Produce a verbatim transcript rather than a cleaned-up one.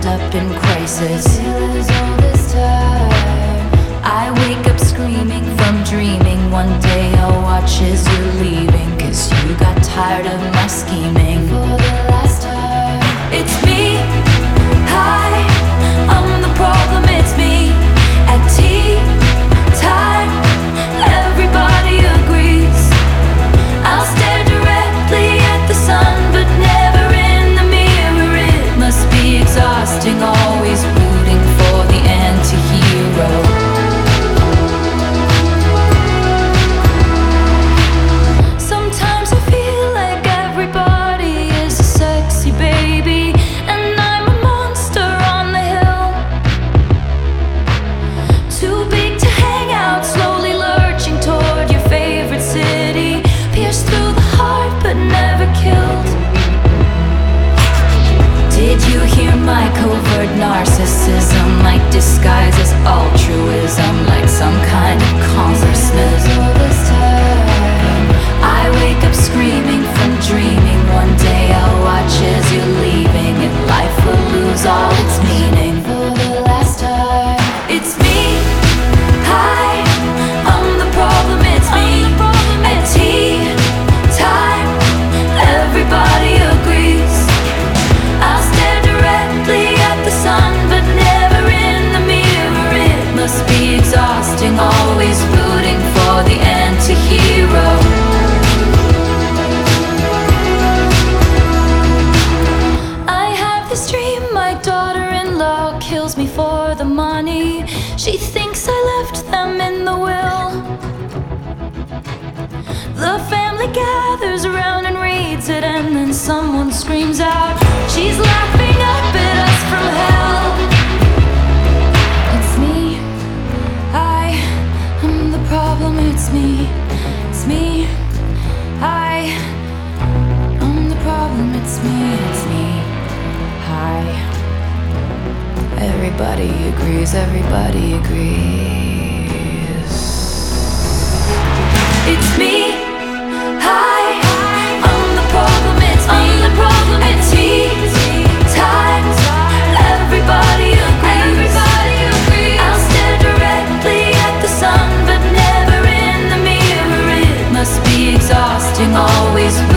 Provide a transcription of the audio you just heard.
up in crisis. All this time I wake up screaming from dreaming. One day I'll watch as you're leaving, 'cause you got tired of my scheming. For the last time, it's me. Hi, I'm the problem, it's me. At tea time, everybody agrees. I'll stare directly at the sun, but never in the mirror. It must be exhausting, always rooting for the anti-hero. Sometimes I feel like everybody is a sexy baby, and I'm a monster on the hill. Too big to hang out, slowly lurching toward your favorite city. Pierced through the heart, but never killed. Did you hear my covert narcissism? Like disguise as altruism, like some kind of congressman. All this time I wake up screaming from dreaming. One day I'll watch as you're leaving, and life will lose all its meaning. For the last time, it's me. Hi, I'm the problem, it's me. At tea time, everybody agrees. I'll stare directly at the sun, but never in the mirror. It must be exhausting, always rooting for the anti-hero. I have this dream, my daughter-in-law kills me for the money. She thinks I left them in the will. The family gathers around and reads it, and then someone screams out, she's laughing up at us from hell. It's me. I am the problem, it's me. It's me. I am the problem, it's me. It's me. Hi. Everybody agrees, everybody agrees. It's me. Hi, I'm the problem, it's me. I'm the problem, it's me. Time, everybody agrees. Everybody agrees. I'll stare directly at the sun, but never in the mirror. It must be exhausting, always